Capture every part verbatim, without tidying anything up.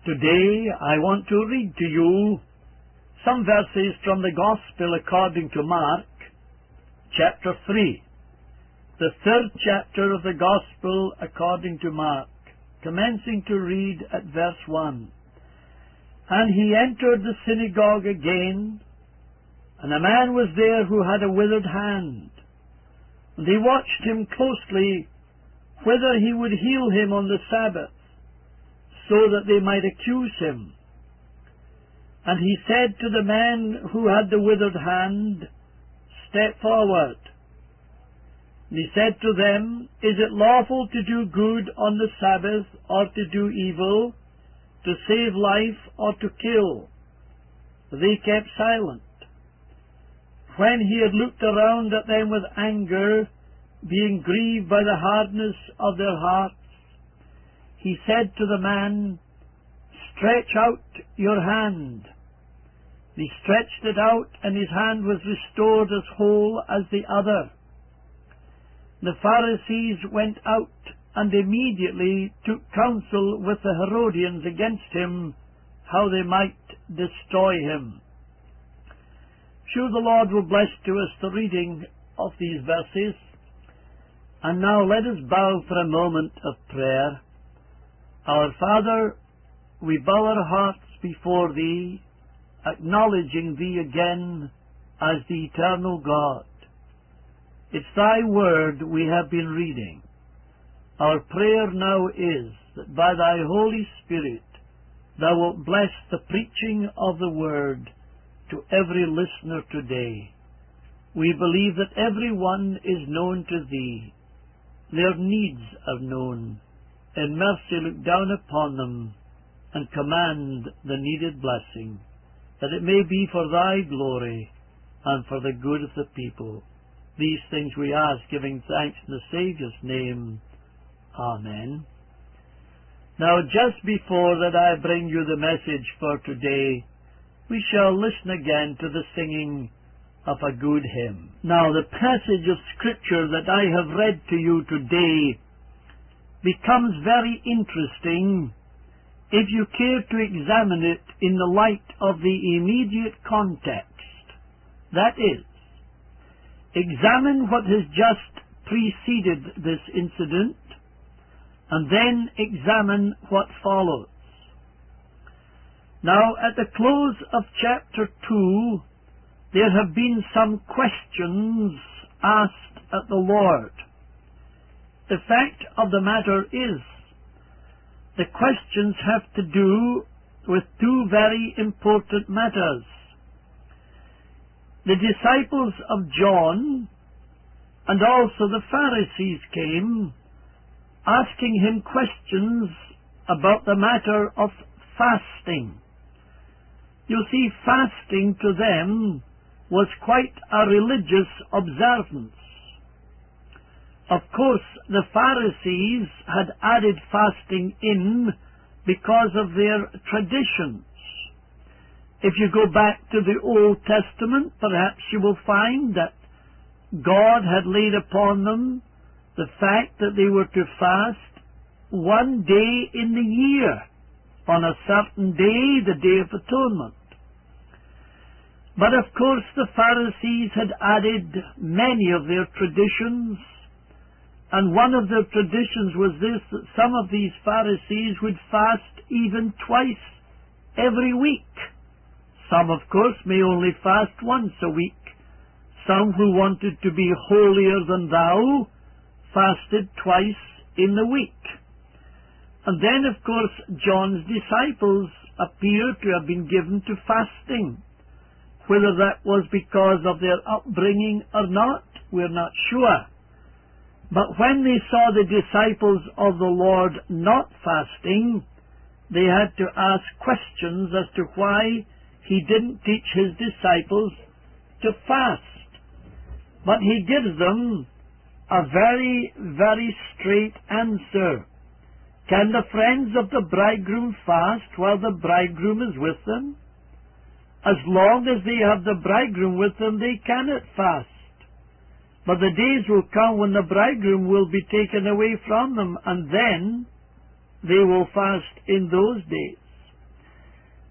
Today I want to read to you some verses from the Gospel according to Mark, chapter three, the third chapter of the Gospel according to Mark, commencing to read at verse one. And he entered the synagogue again, and a man was there who had a withered hand. And they watched him closely, whether he would heal him on the Sabbath, so that they might accuse him. And he said to the man who had the withered hand, Step forward. And he said to them, Is it lawful to do good on the Sabbath, or to do evil, to save life, or to kill? They kept silent. When he had looked around at them with anger, being grieved by the hardness of their hearts, he said to the man, Stretch out your hand. He stretched it out, and his hand was restored as whole as the other. The Pharisees went out and immediately took counsel with the Herodians against him, how they might destroy him. Sure the Lord will bless to us the reading of these verses. And now let us bow for a moment of prayer. Our Father, we bow our hearts before Thee, acknowledging Thee again as the eternal God. It's Thy Word we have been reading. Our prayer now is that by Thy Holy Spirit Thou wilt bless the preaching of the Word to every listener today. We believe that every one is known to Thee. Their needs are known. In mercy look down upon them and command the needed blessing, that it may be for Thy glory and for the good of the people. These things we ask, giving thanks in the Saviour's name. Amen. Now, just before that I bring you the message for today, we shall listen again to the singing of a good hymn. Now, the passage of Scripture that I have read to you today becomes very interesting if you care to examine it in the light of the immediate context. That is, examine what has just preceded this incident, and then examine what follows. Now, at the close of chapter two, there have been some questions asked at the Lord. The fact of the matter is, the questions have to do with two very important matters. The disciples of John and also the Pharisees came asking him questions about the matter of fasting. You see, fasting to them was quite a religious observance. Of course, the Pharisees had added fasting in because of their traditions. If you go back to the Old Testament, perhaps you will find that God had laid upon them the fact that they were to fast one day in the year, on a certain day, the Day of Atonement. But of course the Pharisees had added many of their traditions, and one of their traditions was this, that some of these Pharisees would fast even twice every week. Some, of course, may only fast once a week. Some who wanted to be holier than thou fasted twice in the week. And then, of course, John's disciples appear to have been given to fasting. Whether that was because of their upbringing or not, we're not sure. But when they saw the disciples of the Lord not fasting, they had to ask questions as to why He didn't teach His disciples to fast. But He gives them a very, very straight answer. Can the friends of the bridegroom fast while the bridegroom is with them? As long as they have the bridegroom with them, they cannot fast. But the days will come when the bridegroom will be taken away from them, and then they will fast in those days.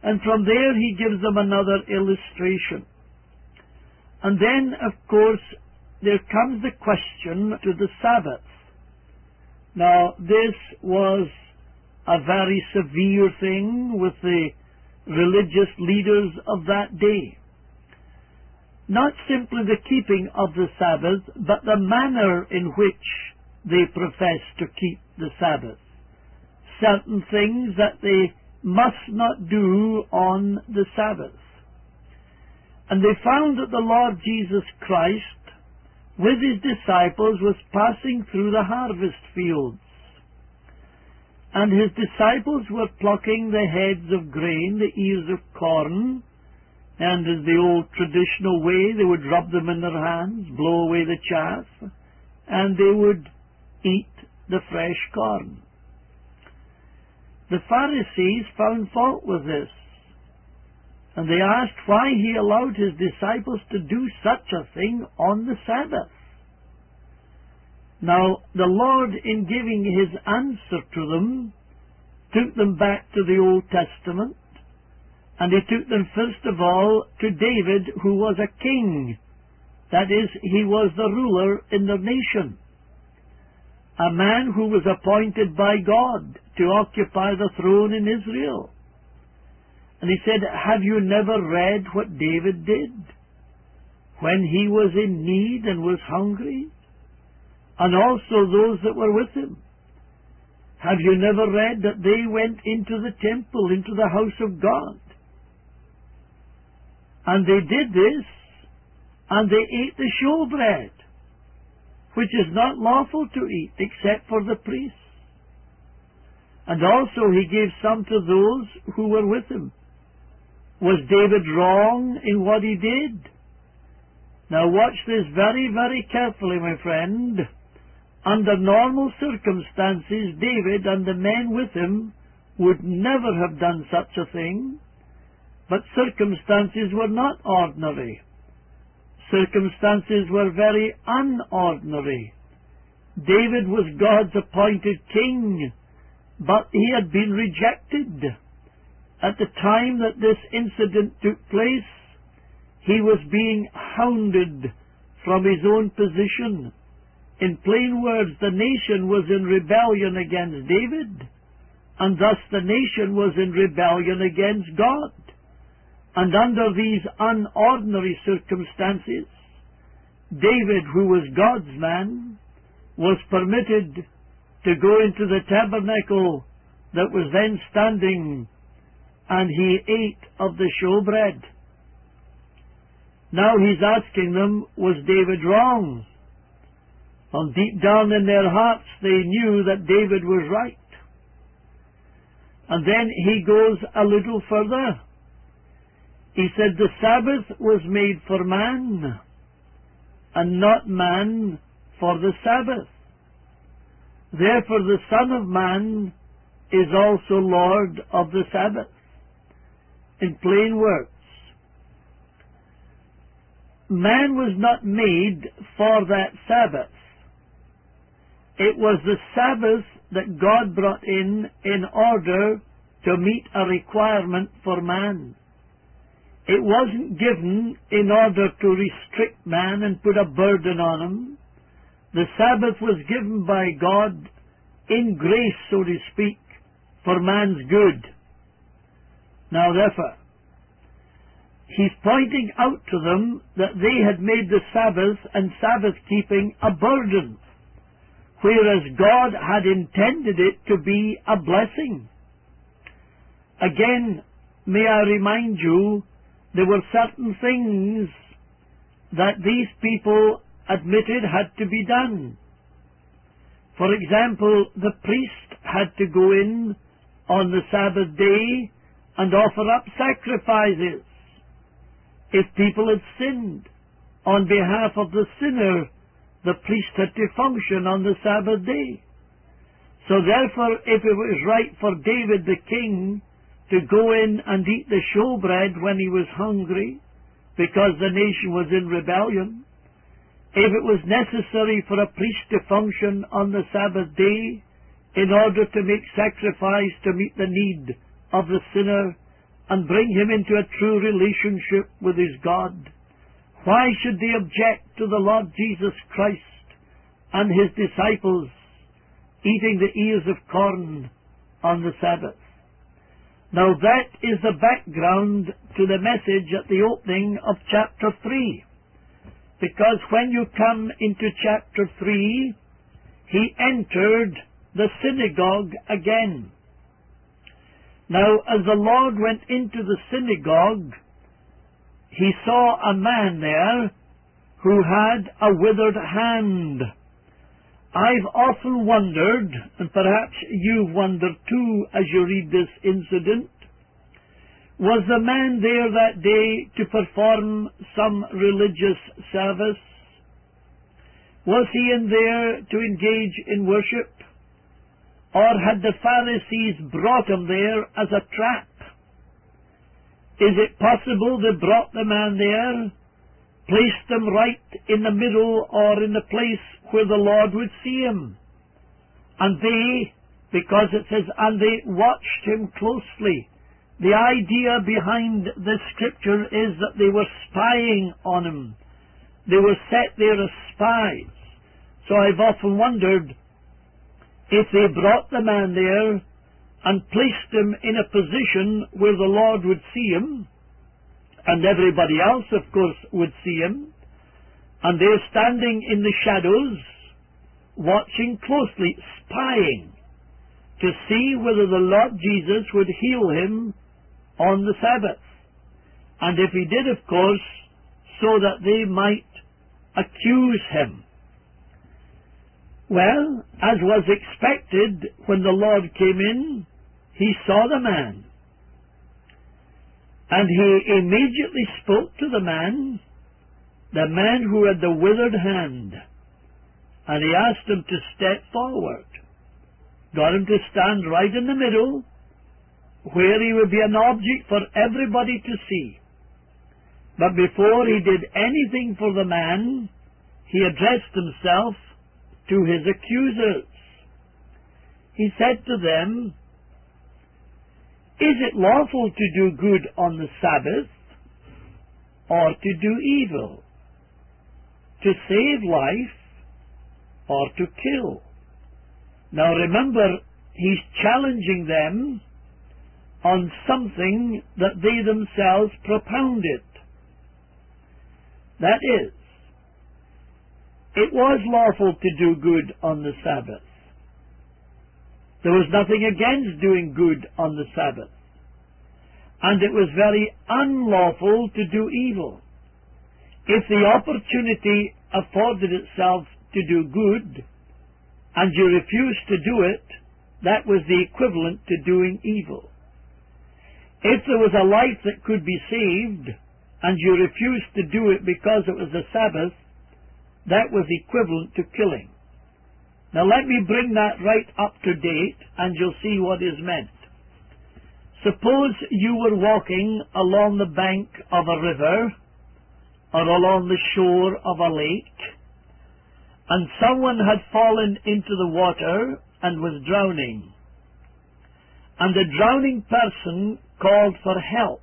And from there he gives them another illustration. And then, of course, there comes the question to the Sabbath. Now, this was a very severe thing with the religious leaders of that day. Not simply the keeping of the Sabbath, but the manner in which they profess to keep the Sabbath. Certain things that they must not do on the Sabbath. And they found that the Lord Jesus Christ, with his disciples, was passing through the harvest fields. And his disciples were plucking the heads of grain, the ears of corn, and as the old traditional way, they would rub them in their hands, blow away the chaff, and they would eat the fresh corn. The Pharisees found fault with this, and they asked why he allowed his disciples to do such a thing on the Sabbath. Now, the Lord, in giving his answer to them, took them back to the Old Testament, and he took them first of all to David, who was a king. That is, he was the ruler in the nation. A man who was appointed by God to occupy the throne in Israel. And he said, have you never read what David did when he was in need and was hungry? And also those that were with him. Have you never read that they went into the temple, into the house of God? And they did this, and they ate the showbread, which is not lawful to eat except for the priests. And also he gave some to those who were with him. Was David wrong in what he did? Now watch this very, very carefully, my friend. Under normal circumstances, David and the men with him would never have done such a thing. But circumstances were not ordinary. Circumstances were very unordinary. David was God's appointed king, but he had been rejected. At the time that this incident took place, he was being hounded from his own position. In plain words, the nation was in rebellion against David, and thus the nation was in rebellion against God. And under these unordinary circumstances, David, who was God's man, was permitted to go into the tabernacle that was then standing, and he ate of the showbread. Now he's asking them, was David wrong? Well, deep down in their hearts they knew that David was right. And then he goes a little further. He said the Sabbath was made for man, and not man for the Sabbath. Therefore the Son of Man is also Lord of the Sabbath. In plain words, man was not made for that Sabbath. It was the Sabbath that God brought in in order to meet a requirement for man. It wasn't given in order to restrict man and put a burden on him. The Sabbath was given by God in grace, so to speak, for man's good. Now, therefore, he's pointing out to them that they had made the Sabbath and Sabbath-keeping a burden, whereas God had intended it to be a blessing. Again, may I remind you, there were certain things that these people admitted had to be done. For example, the priest had to go in on the Sabbath day and offer up sacrifices. If people had sinned on behalf of the sinner, the priest had to function on the Sabbath day. So therefore, if it was right for David the king to go in and eat the showbread when he was hungry, because the nation was in rebellion, if it was necessary for a priest to function on the Sabbath day in order to make sacrifice to meet the need of the sinner, and bring him into a true relationship with his God. Why should they object to the Lord Jesus Christ and his disciples eating the ears of corn on the Sabbath? Now that is the background to the message at the opening of chapter three. Because when you come into chapter three, he entered the synagogue again. Now, as the Lord went into the synagogue, he saw a man there who had a withered hand. I've often wondered, and perhaps you've wondered too as you read this incident, was the man there that day to perform some religious service? Was he in there to engage in worship? Or had the Pharisees brought him there as a trap? Is it possible they brought the man there, placed him right in the middle or in the place where the Lord would see him? And they, because it says, and they watched him closely. The idea behind this scripture is that they were spying on him. They were set there as spies. So I've often wondered if they brought the man there and placed him in a position where the Lord would see him, and everybody else, of course, would see him, and they're standing in the shadows, watching closely, spying, to see whether the Lord Jesus would heal him on the Sabbath. And if he did, of course, so that they might accuse him. Well, as was expected, when the Lord came in, he saw the man. And he immediately spoke to the man, the man who had the withered hand, and he asked him to step forward. Got him to stand right in the middle, where he would be an object for everybody to see. But before he did anything for the man, he addressed himself to his accusers. He said to them, "Is it lawful to do good on the Sabbath, or to do evil? To save life, or to kill?" Now remember, he's challenging them on something that they themselves propounded. That is, it was lawful to do good on the Sabbath. There was nothing against doing good on the Sabbath. And it was very unlawful to do evil. If the opportunity afforded itself to do good, and you refused to do it, that was the equivalent to doing evil. If there was a life that could be saved, and you refused to do it because it was the Sabbath, that was equivalent to killing. Now let me bring that right up to date, and you'll see what is meant. Suppose you were walking along the bank of a river, or along the shore of a lake, and someone had fallen into the water and was drowning. And the drowning person called for help.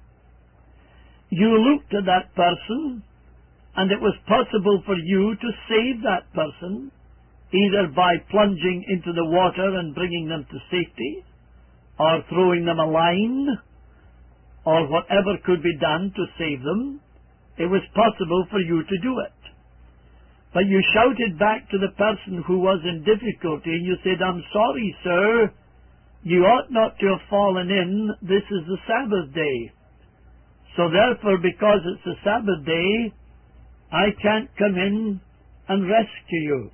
You looked at that person, and it was possible for you to save that person, either by plunging into the water and bringing them to safety, or throwing them a line, or whatever could be done to save them. It was possible for you to do it. But you shouted back to the person who was in difficulty, and you said, "I'm sorry, sir, you ought not to have fallen in. This is the Sabbath day. So therefore, because it's the Sabbath day, I can't come in and rescue you."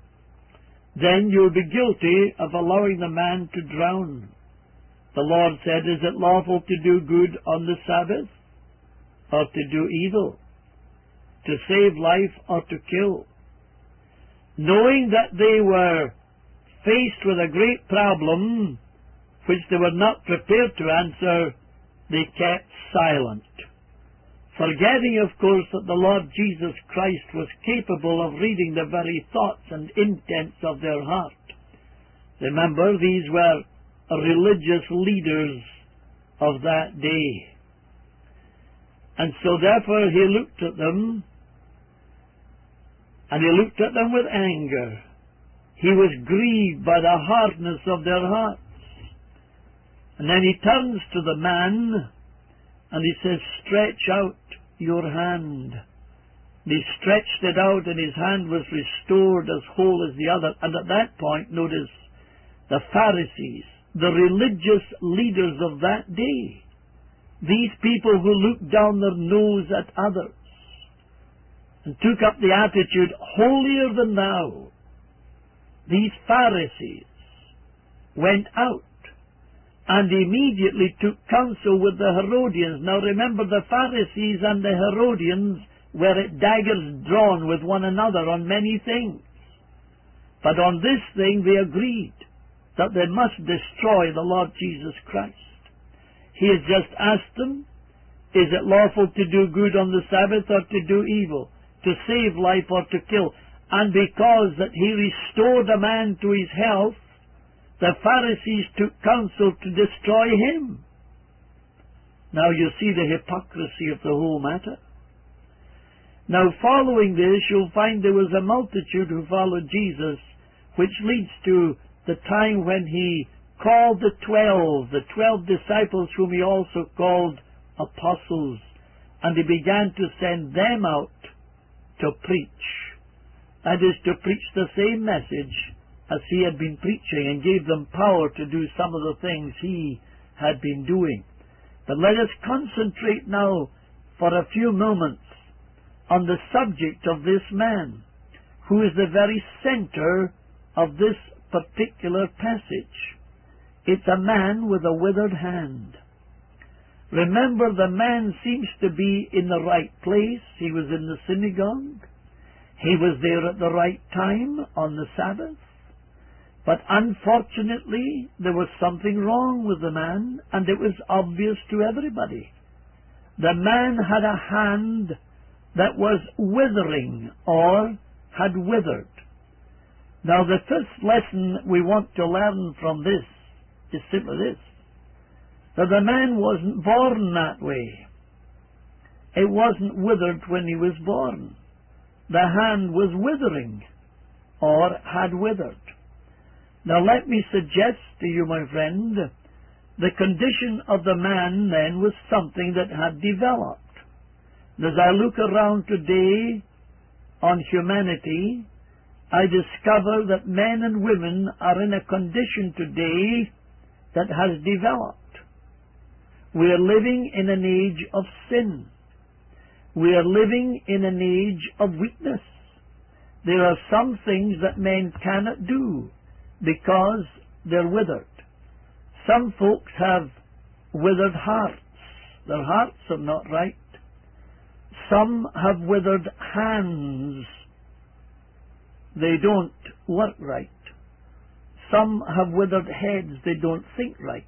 Then you'll be guilty of allowing the man to drown. The Lord said, "Is it lawful to do good on the Sabbath, or to do evil? To save life, or to kill?" Knowing that they were faced with a great problem, which they were not prepared to answer, they kept silent. Forgetting, of course, that the Lord Jesus Christ was capable of reading the very thoughts and intents of their heart. Remember, these were religious leaders of that day. And so therefore he looked at them, and he looked at them with anger. He was grieved by the hardness of their hearts. And then he turns to the man, and he says, stretch out your hand. And he stretched it out, and his hand was restored as whole as the other. And at that point, notice, the Pharisees, the religious leaders of that day, these people who looked down their nose at others and took up the attitude, holier than thou, these Pharisees went out and immediately took counsel with the Herodians. Now remember, the Pharisees and the Herodians were at daggers drawn with one another on many things. But on this thing they agreed, that they must destroy the Lord Jesus Christ. He has just asked them, is it lawful to do good on the Sabbath or to do evil, to save life or to kill? And because that he restored a man to his health, the Pharisees took counsel to destroy him. Now you see the hypocrisy of the whole matter. Now following this, you'll find there was a multitude who followed Jesus, which leads to the time when he called the twelve, the twelve disciples whom he also called apostles, and he began to send them out to preach. That is, to preach the same message as he had been preaching, and gave them power to do some of the things he had been doing. But let us concentrate now for a few moments on the subject of this man, who is the very center of this particular passage. It's a man with a withered hand. Remember, the man seems to be in the right place. He was in the synagogue. He was there at the right time on the Sabbath. But unfortunately, there was something wrong with the man, and it was obvious to everybody. The man had a hand that was withering, or had withered. Now, the first lesson we want to learn from this is simply this, that the man wasn't born that way. It wasn't withered when he was born. The hand was withering, or had withered. Now let me suggest to you, my friend, the condition of the man then was something that had developed. And as I look around today on humanity, I discover that men and women are in a condition today that has developed. We are living in an age of sin. We are living in an age of weakness. There are some things that men cannot do because they're withered. Some folks have withered hearts. Their hearts are not right. Some have withered hands. They don't work right. Some have withered heads. They don't think right.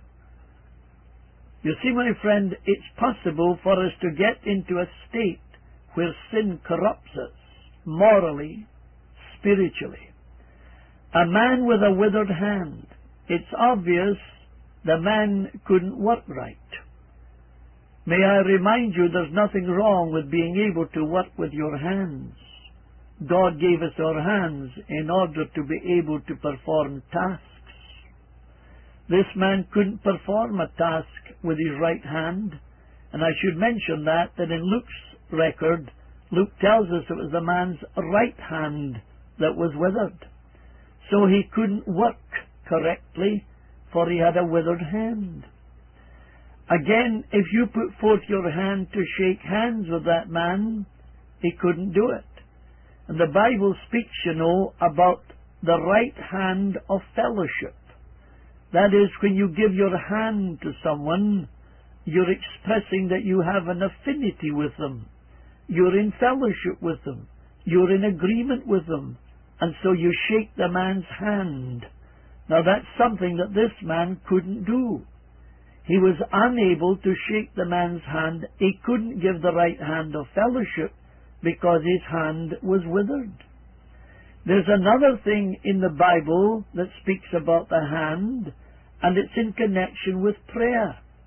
You see, my friend, it's possible for us to get into a state where sin corrupts us, morally, spiritually. A man with a withered hand, it's obvious the man couldn't work right. May I remind you, there's nothing wrong with being able to work with your hands. God gave us our hands in order to be able to perform tasks. This man couldn't perform a task with his right hand, and I should mention that, that in Luke's record, Luke tells us it was the man's right hand that was withered. So he couldn't work correctly, for he had a withered hand. Again, if you put forth your hand to shake hands with that man, he couldn't do it. And the Bible speaks, you know, about the right hand of fellowship. That is, when you give your hand to someone, you're expressing that you have an affinity with them. You're in fellowship with them. You're in agreement with them. And so you shake the man's hand. Now that's something that this man couldn't do. He was unable to shake the man's hand. He couldn't give the right hand of fellowship because his hand was withered. There's another thing in the Bible that speaks about the hand, and it's in connection with prayer.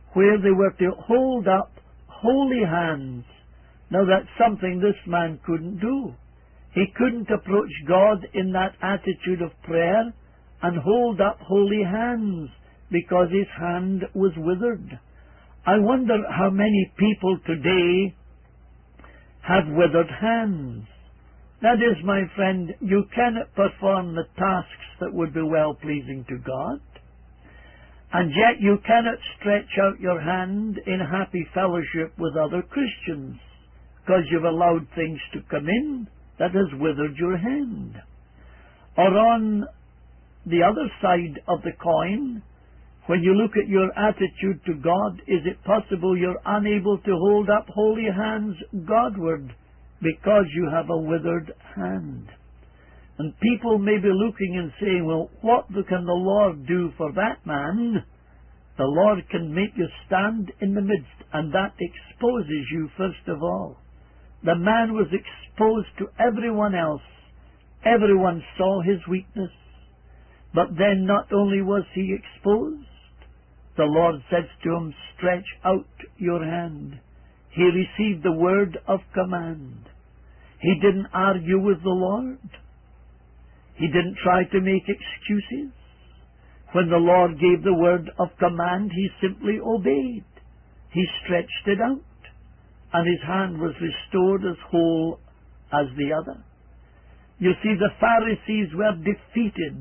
where they were to hold up holy hands. Now that's something this man couldn't do. He couldn't approach God in that attitude of prayer and hold up holy hands because his hand was withered. I wonder how many people today have withered hands. That is, my friend, you cannot perform the tasks that would be well-pleasing to God, and yet you cannot stretch out your hand in happy fellowship with other Christians because you've allowed things to come in that has withered your hand. Or on the other side of the coin, when you look at your attitude to God, is it possible you're unable to hold up holy hands Godward because you have a withered hand? And people may be looking and saying, well, what can the Lord do for that man? The Lord can make you stand in the midst, and that exposes you first of all. The man was exposed to everyone else. Everyone saw his weakness. But then not only was he exposed, the Lord says to him, stretch out your hand. He received the word of command. He didn't argue with the Lord. He didn't try to make excuses. When the Lord gave the word of command, he simply obeyed. He stretched it out, and his hand was restored as whole as the other. You see, the Pharisees were defeated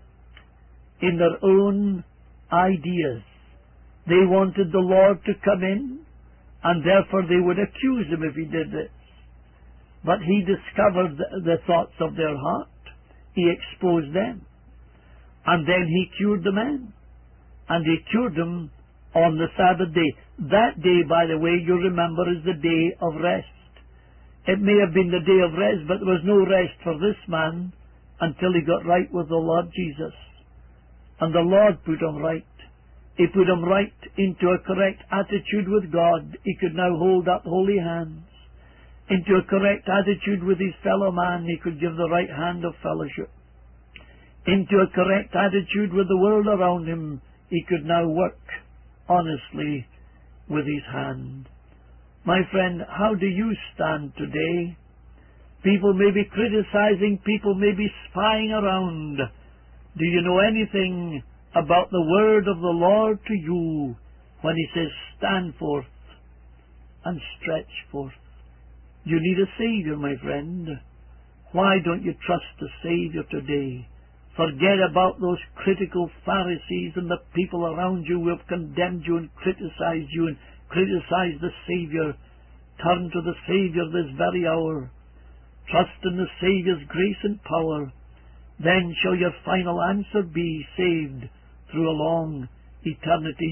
in their own ideas. They wanted the Lord to come in, and therefore they would accuse him if he did this. But he discovered the, the thoughts of their heart. He exposed them. And then he cured the man. And he cured them on the Sabbath day. That day, by the way, you remember, is the day of rest. It may have been the day of rest, but there was no rest for this man until he got right with the Lord Jesus. And the Lord put him right. He put him right into a correct attitude with God. He could now hold up holy hands. Into a correct attitude with his fellow man, he could give the right hand of fellowship. Into a correct attitude with the world around him, he could now work honestly with his hand. My friend, how do you stand today? People may be criticizing, people may be spying around. Do you know anything about the word of the Lord to you when he says, stand forth and stretch forth? You need a Savior, my friend. Why don't you trust the Savior today? Forget about those critical Pharisees and the people around you who have condemned you and criticized you and criticized the Savior. Turn to the Savior this very hour. Trust in the Savior's grace and power. Then shall your final answer be saved through a long eternity.